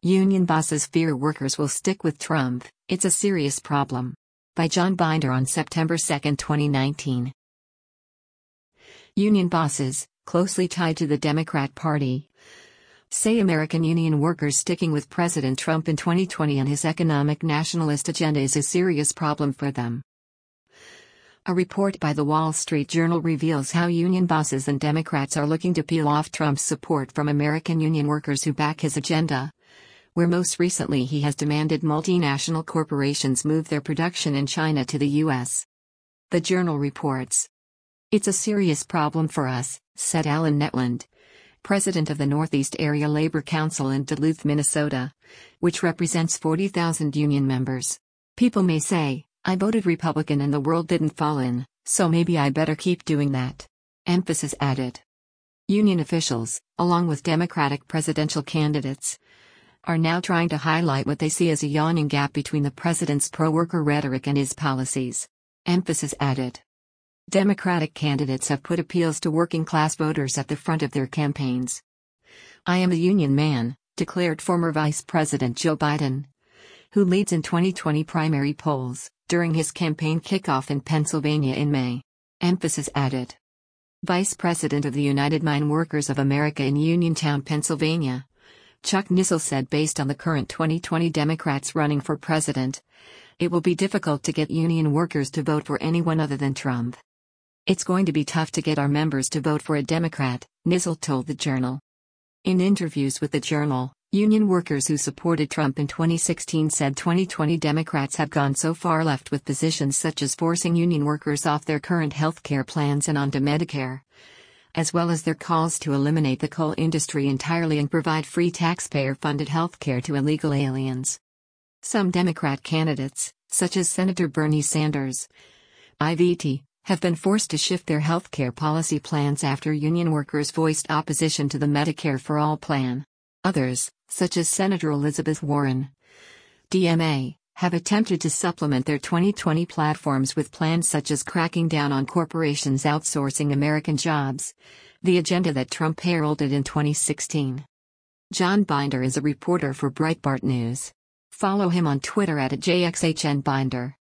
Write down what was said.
Union bosses fear workers will stick with Trump, it's a serious problem. By John Binder on September 2, 2019. Union bosses, closely tied to the Democrat Party, say American union workers sticking with President Trump in 2020 and his economic nationalist agenda is a serious problem for them. A report by the Wall Street Journal reveals how union bosses and Democrats are looking to peel off Trump's support from American union workers who back his agenda, where most recently he has demanded multinational corporations move their production in China to the U.S. The Journal reports, "It's a serious problem for us," said Alan Netland, president of the Northeast Area Labor Council in Duluth, Minnesota, which represents 40,000 union members. "People may say, I voted Republican and the world didn't fall in, so maybe I better keep doing that." Emphasis added. Union officials, along with Democratic presidential candidates, are now trying to highlight what they see as a yawning gap between the president's pro-worker rhetoric and his policies. Emphasis added. Democratic candidates have put appeals to working-class voters at the front of their campaigns. "I am a union man," declared former Vice President Joe Biden, who leads in 2020 primary polls, during his campaign kickoff in Pennsylvania in May. Emphasis added. Vice President of the United Mine Workers of America in Uniontown, Pennsylvania, Chuck Nissel said based on the current 2020 Democrats running for president, it will be difficult to get union workers to vote for anyone other than Trump. "It's going to be tough to get our members to vote for a Democrat," Nissel told the Journal. In interviews with the Journal, union workers who supported Trump in 2016 said 2020 Democrats have gone so far left with positions such as forcing union workers off their current health care plans and onto Medicare, as well as their calls to eliminate the coal industry entirely and provide free taxpayer-funded health care to illegal aliens. Some Democrat candidates, such as Senator Bernie Sanders, IVT, have been forced to shift their health care policy plans after union workers voiced opposition to the Medicare for All plan. Others, such as Senator Elizabeth Warren, DMA, have attempted to supplement their 2020 platforms with plans such as cracking down on corporations outsourcing American jobs, the agenda that Trump heralded in 2016. John Binder is a reporter for Breitbart News. Follow him on Twitter @JXHNBinder.